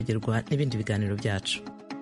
gerwa n'ibindi biganiro byacu.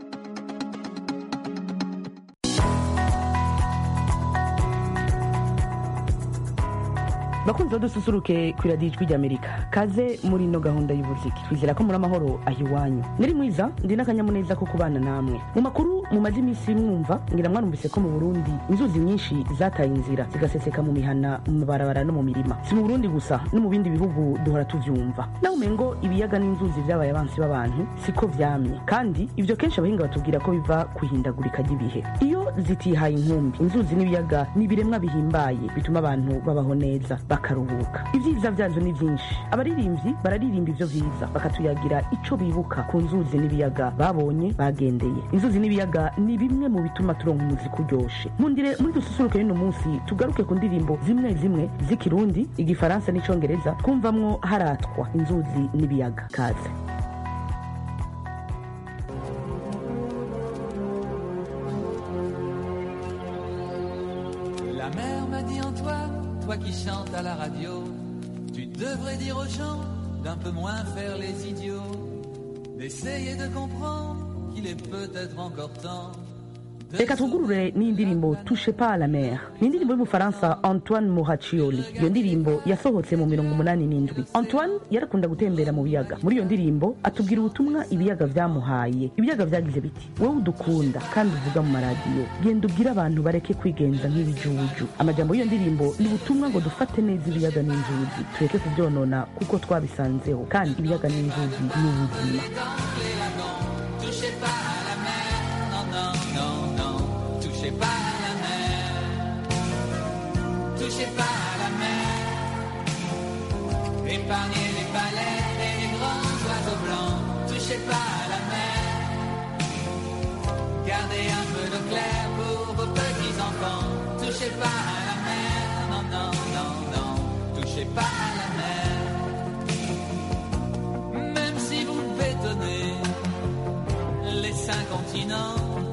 bakunze dususuruke ku iradiyo ijwi ry'Amerika, kaze muri ino gahunda y'ubuziki. Twizera ko muri amahoro aho iwanyu. Niri mwiza ndi n'akanyamuneza ko kubana namwe. Mu makuru mumaze iminsi mwumva, ngira mwarumvise ko mu Burundi inzuzi nyinshi zataye inzira zigaseseka mu mihana, mu mabarabara no mu mirima. Si mu Burundi gusa, no mu bindi bihugu duhora tuvyumva. Naho umengo ibiyaga n'inzuzi vyabaye abansi b'abantu siko vyamye, kandi ivyo kenshi abahinga batubwira ko biva kuhindagurika ry'ibihe. Iyo zitihaye inkumbi, inzuzi n'ibiyaga ni ibiremwa bihimbaye bituma abantu babaho neza bakaruhuka. Ivyiza vyazo ni vyinshi. Abaririmbyi bararirimba ivyo vyiza, bakatuyagira ico bibuka ku nzuzi n'ibiyaga babonye bagendeye. Inzuzi n'ibiyaga ni bimwe mu bituma turonka umuziki uryoshe. Mundire muri dususuruke y'uno munsi tugaruke ku ndirimbo zimwe zimwe z'ikirundi, igifaransa n'icongereza twumvamwo haratwa inzuzi n'ibiyaga. Kaze. La mer m'a dit Antoine, toi qui chantes à la radio, tu devrais dire aux gens d'un peu moins faire les idiots, d'essayer de comprendre qu'il est peut-être encore temps. Reka twugurure n'indirimbo Touche pas à la mer. Ni indirimbo y'umufaransa Antoine Moraccioli. Iyo ndirimbo yasohotse mu 87. Antoine yarakunda gutembera mu biyaga. Muri iyo ndirimbo atubwira ubutumwa ibiyaga vyamuhaye. Ibiyaga vyagize biti: wowe udukunda kandi uvuga mu maradiyo, genda ubwira abantu bareke kwigenza nk'ibijuju. Amajambo y'iyo ndirimbo ni ubutumwa ngo dufate neza ibiyaga n'inzuzi, tureke kuvyonona kuko twabisanzeho, kandi ibiyaga n'inzuzi ni ubuzima. Touchez pas à la mer, touchez pas à la mer, épargnez les baleines et les grands oiseaux blancs, touchez pas à la mer, gardez un peu d'eau claire pour vos petits enfants, touchez pas à la mer, non, non, non, non, touchez pas à la mer, même si vous bétonnez les 5 continents,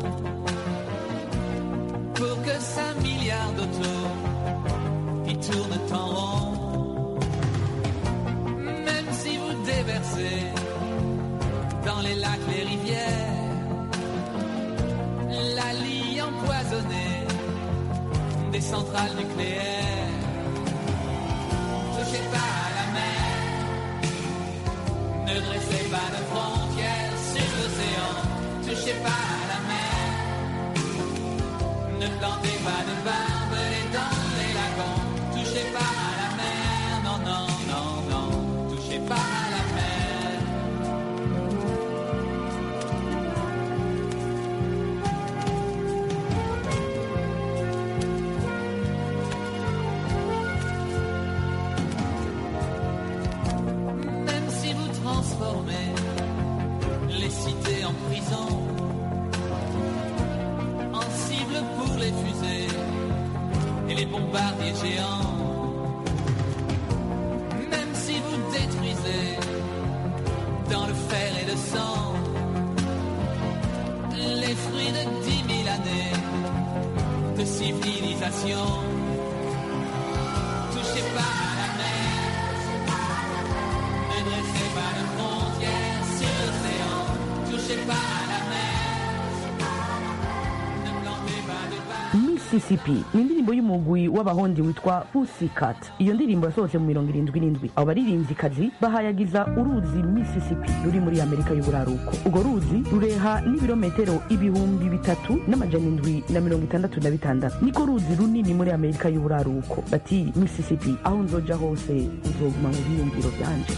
pour que 5 milliards d'autos qui tournent en rond. Même si vous déversez dans les lacs, les rivières, la lie empoisonnée des centrales nucléaires, touchez pas à la mer, ne dressez pas de frontières sur l'océan, touchez pas à la mer. Ne plantez pas de barbelés dans les lagons, touchez pas à la mer, non, non, non, non, touchez pas à la mer. Même si vous transformez les cités en prison, pour les fusées et les bombardiers géants, même si vous détruisez dans le fer et le sang les fruits de 10 000 années de civilisation, touchez pas à la mer, ne dressez pas de frontières sur l'océan, touchez pas à la mer. Mississippi ni indirimbo y'umugwi w'abahondi witwa Pussycat. Iyo ndirimbo yasohotse mu 77. Abo baririmvyikazi bahayagiza uruzi Mississippi ruri muri Amerika y'uburaruko. Ugo ruzi rureha n'ibirometero 3,766. Niko ruzi runini muri Amerika y'uburaruko. Bati Mississippi, aho nzoja hose uzoguma mu biyumviro byanje.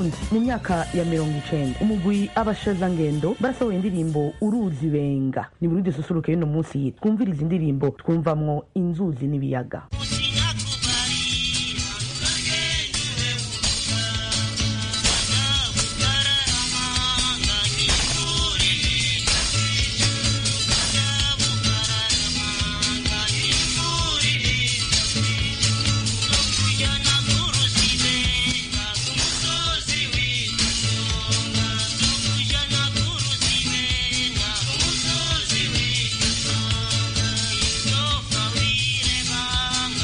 Burundi mu myaka ya 90 umugwi abashazangendo barasohoye indirimbo uruzi benga. Ni Burundi susuruke y'uno munsi twumviriza indirimbo twumvamwo inzuzi n'ibiyaga. Bang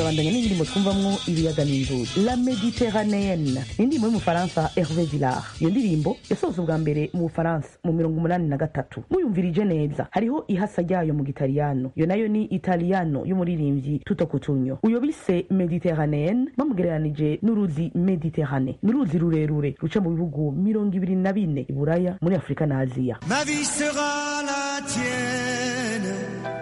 turabandanya n'indirimbo twumvamwo ibiyaga n'inzuzi. La Méditerranéenne ni indirimbo y'umufaransa Hervé Villard. Iyo ndirimbo yasohotse ubwa mbere mu Bufaransa mu 1983. Muyumvirije neza hariho ihasa ryayo mu gitaliyano, iyo nayo ni Italiano y'umuririmbyi Tuto Cutugno. Uyo bise Méditerranéenne bamugereranije n'uruzi Méditerranée, n'uruzi rurerure ruca mu bihugu 24 i Buraya, muri Afrika na Aziya. Ma vie sera la tienne,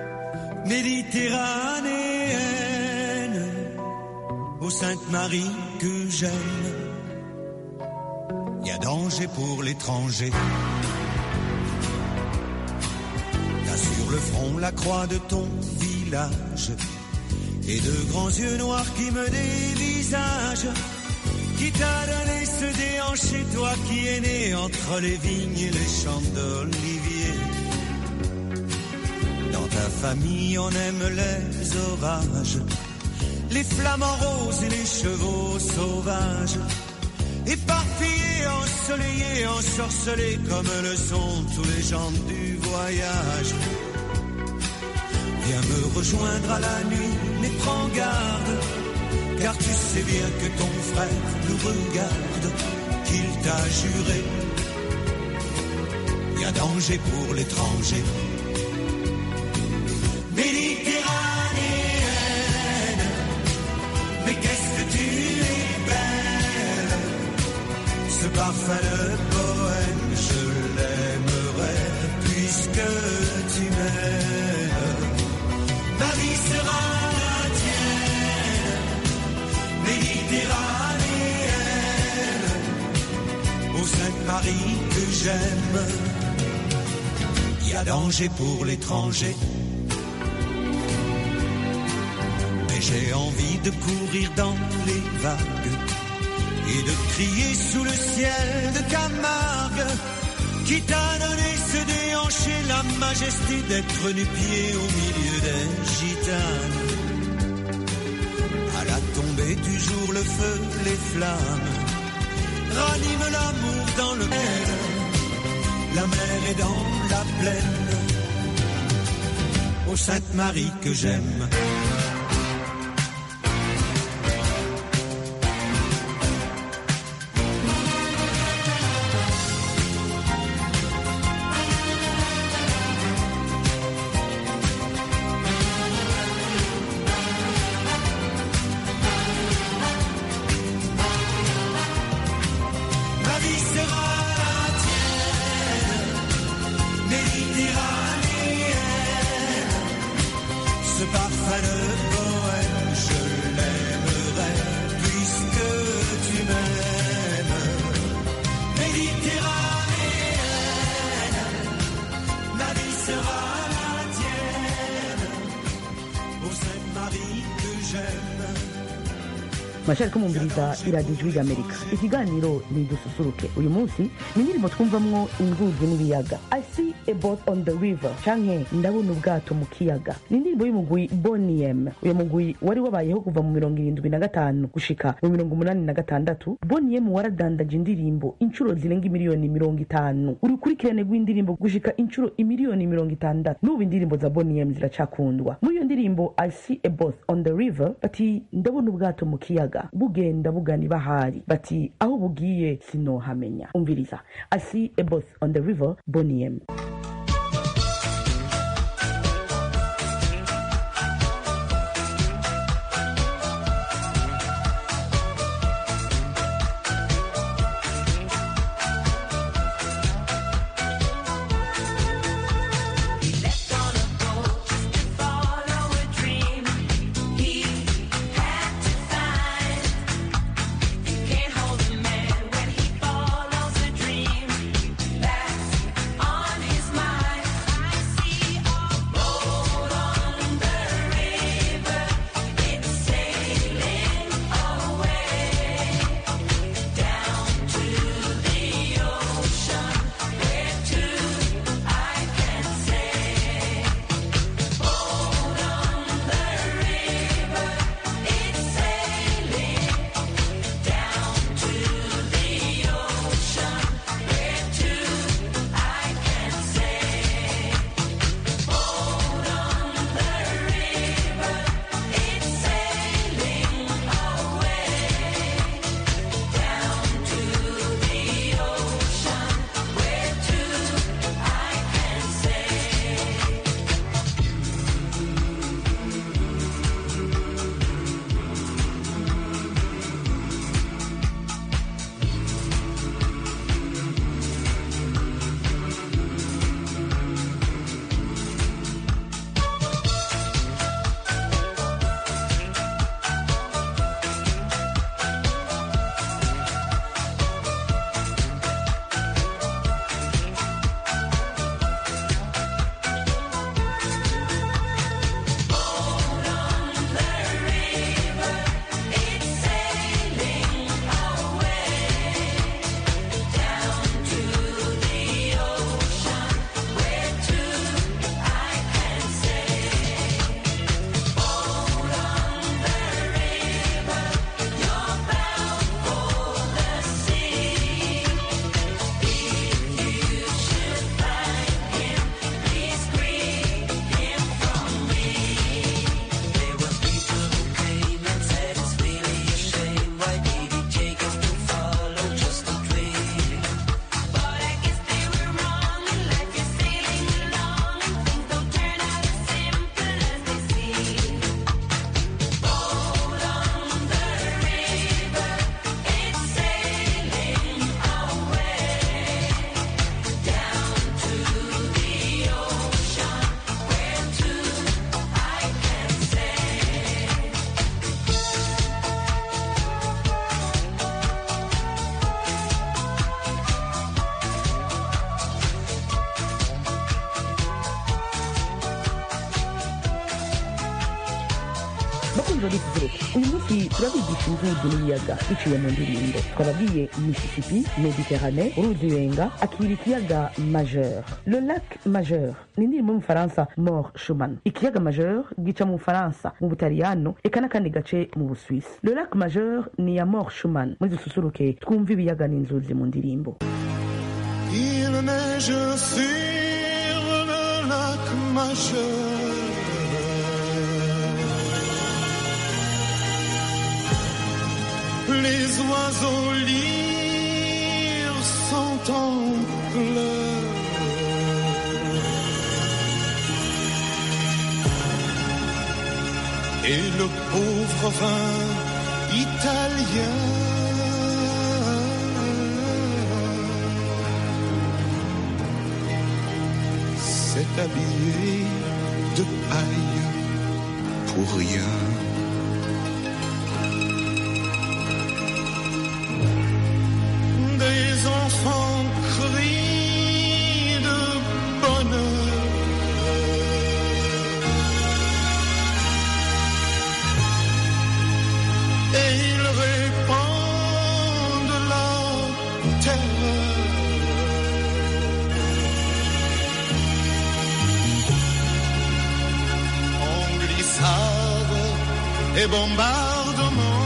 Méditerranéenne, ô Sainte Marie que j'aime. Y a danger pour l'étranger. T'as sur le front la croix de ton village et de grands yeux noirs qui me dévisagent. Qui t'a donné ce déhanché, toi qui es né entre les vignes et les champs d'olivier. Dans ta famille on aime les orages, les flamants roses et les chevaux sauvages, éparpillés, ensoleillés, ensorcelés comme le sont tous les gens du voyage. Viens me rejoindre à la nuit, mais prends garde, car tu sais bien que ton frère nous regarde, qu'il t'a juré. Y a danger pour l'étranger. Méditerranéenne, mais qu'est-ce que tu es belle. Ce parfum de poème, je l'aimerais puisque tu m'aimes. Ma vie sera la tienne, Méditerranéenne, ô Sainte Marie que j'aime. Y a danger pour l'étranger. Mais j'ai envie de courir dans les vagues et de crier sous le ciel de Camargue, qui t'a donné ce déhanché, la majesté d'être nu-pied au milieu des gitanes. À la tombée du jour, le feu, les flammes raniment l'amour dans le ciel. La mer est dans la plaine, ô Sainte Marie que j'aime. Mashari kumumviriza iradiyo ijwi ry'Amerika. Ikiganiro ni dususuruke. Uyu munsi ni indirimbo twumvamwo inzuzi n'ibiyaga. I see a boat on the river, canke ndabona ubwato mu kiyaga. Ni indirimbo y'umugwi Boney M. Uyu mugwi wari wabayeho kuva mu 75 gushika mu 86. Boney M waradandaje indirimbo inshuro zirenga imiliyoni 50. Urukurikirane rw'indirimbo gushika inshuro imiliyoni 60. N'ubu indirimbo za Boney M ziracakundwa. Muri iyo ndirimbo I see a boat on the river, bati ndabona ubwato mu kiyaga bugenda bugani bahari, bati aho bugiye sinohamenya. Umviriza I see a boat on the river, Boney M. On his dusanzwe dusuzuruka uyu munsi turabigisha inzuzi n'ibiyaga biciye mu ndirimbo twababwiye Mississippi, Mediterranée, uruzi Benga akira ikiyaga Majeur. Le lac Majeur ni indirimbo mu Faransa Mort Schumann. Ikiyaga Majeur gica mu Faransa, mu Butaliyano eka n'akandi gace mu Busuwisi. Le lac Majeur ni ya Mort Schumann. Muri dususuruke twumva ibiyaga n'inzuzi mu ndirimbo. Il neige sur le lac Majeur. Les oiseaux lyres sont en pleurs. Et le pauvre vin italien s'est habillé de paille pour rien. Des enfants crient de bonheur. Et ils répandent la terreur. En glissade et bombardement.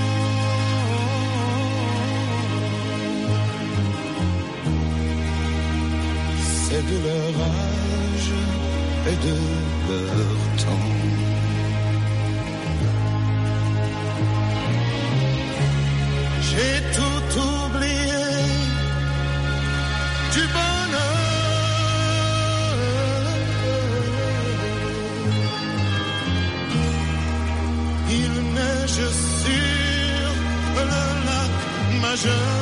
C'est de leur âge et de leur temps. J'ai tout oublié du bonheur. Il neige sur le lac Majeur.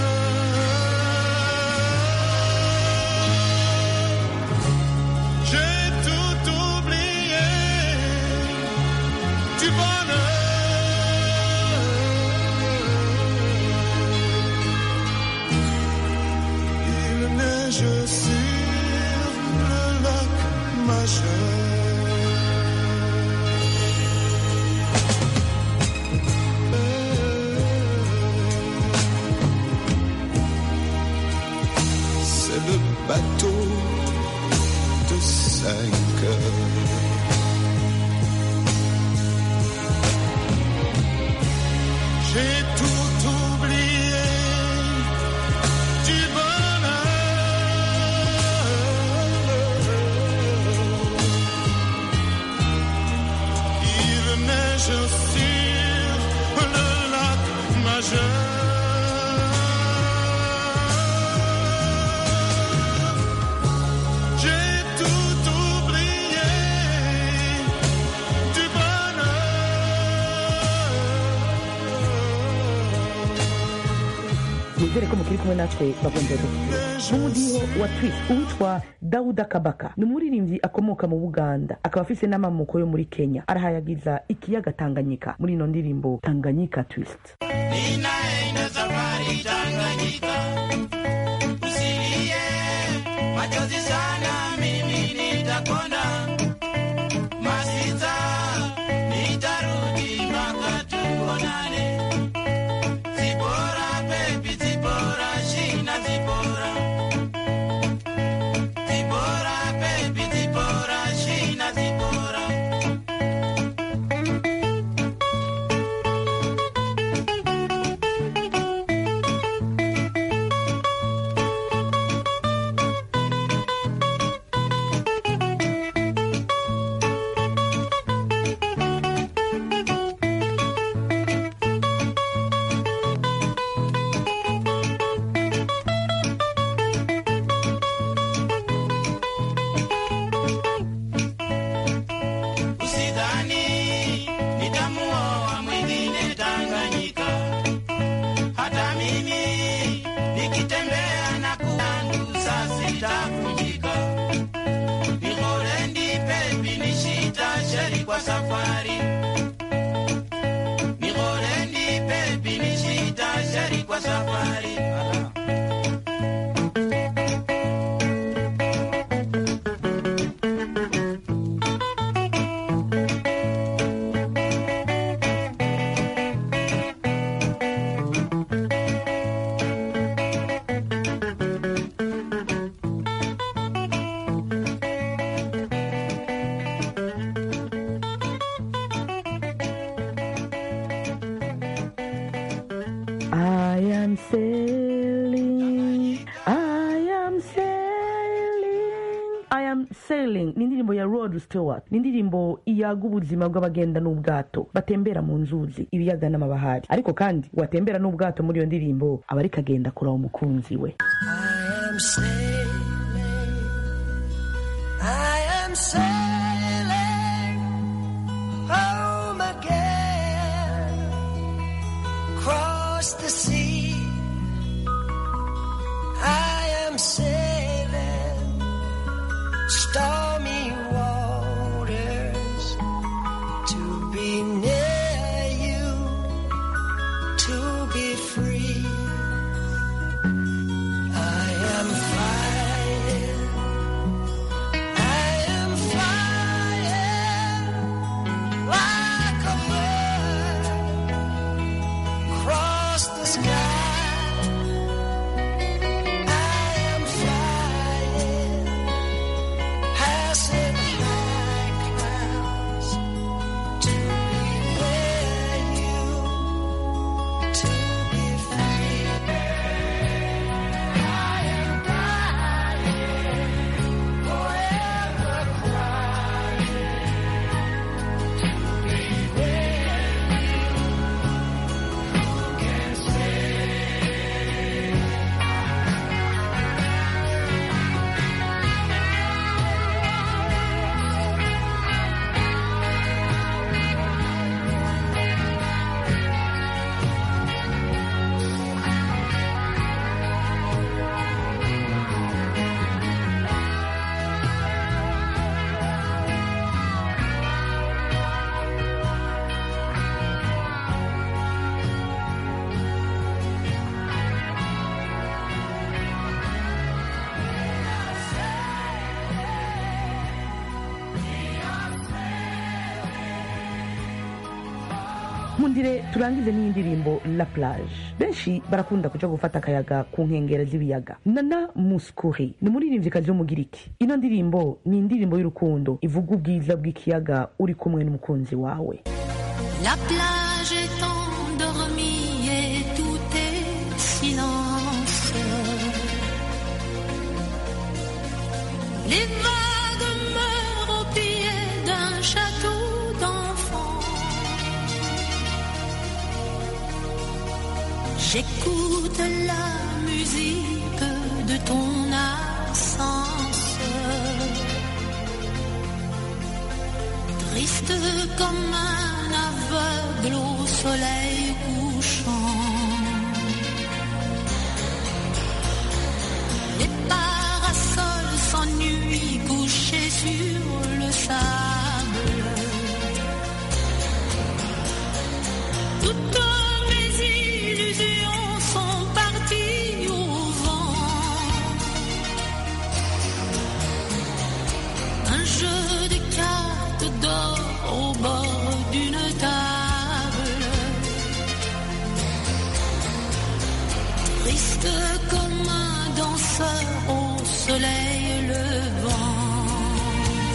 C'est le bateau de 5 heures. J'ai tout oublié du bonheur. Il neige sur le lac Majeur. nizere ko mukiri kumwe natwe bakunze dufite nk'umudiho wa twist uwitwa Dauda Kabaka ni umuririmbyi akomoka mu Buganda akaba afise n'amamuko yo muri Kenya arahayagiza ikiyaga Tanganyika muri ino ndirimbo Tanganyika Twist. Ninaenda safari Tanganyika usilie machozi sana mimi nitakonda masita nitarudi mpaka tuonane. Zipora baby Zipora shina Zipora Zipora baby Zipora shina Zipora. Sailing ni indirimbo ya Rod Stewart, ni indirimbo iyaga ubuzima bw'abagenda n'ubwato batembera mu nzuzi, ibiyaga n'amabahari, ariko kandi watembera n'ubwato muri iyo ndirimbo aba ariko agenda kuraba umukunzi we. I am sailing home again, across the sea. I am sailing stormy waters to be near you, to be free. I am flying, like a bird across the sky. Mundire turangize n'iyi ndirimbo La Plage. Benshi barakunda kuja gufata akayaga ku nkengera z'ibiyaga. Nana Mouskouri ni umuririmvyikazi w'umugiriki. Ino ndirimbo ni indirimbo y'urukundo ivuga ubwiza bw'ikiyaga uri kumwe n'umukunzi wawe. La plage est endormie et tout est silence. Les vagues meurent au pied d'un château d'enfants. J'écoute la musique de ton absence, triste comme un aveugle au soleil couchant. Les parasols s'ennuient couchés sur le sable. Toutes mes illusions sont parties au vent. Un jeu de cartes d'or au bord d'une table, triste comme un danseur au soleil levant.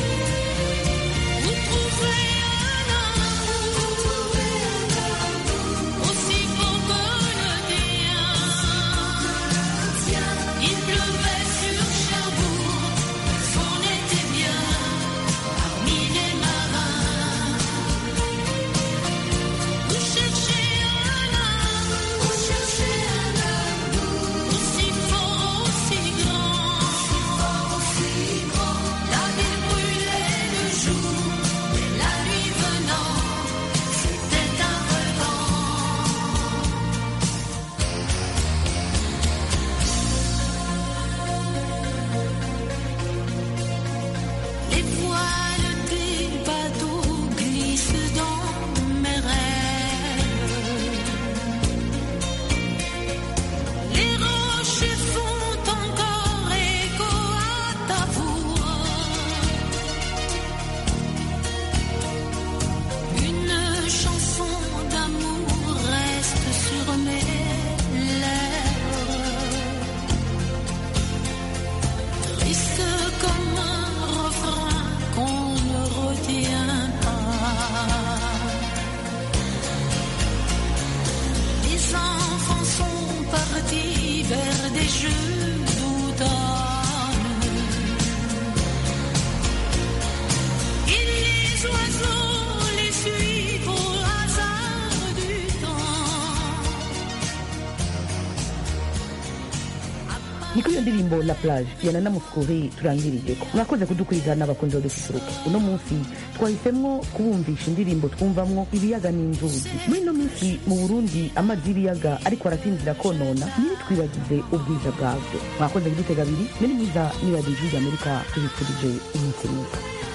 ni kuri iyo ndirimbo La Plage ya Nana Mouskouri turangirijeko. Mwakoze kudukurikirana abakunzi badususuruka. Uno munsi twahisemwo kubumvisha indirimbo twumvamwo ibiyaga n'inzuzi. Muri ino minsi mu Burundi amazi y'ibiyaga ariko arasinzira konona, ntitwibagize ubwiza bwabyo. Mwakoze kudutega abiri, nari mwiza niba Ijwi ry'Amerika tubifurije iminsi myiza.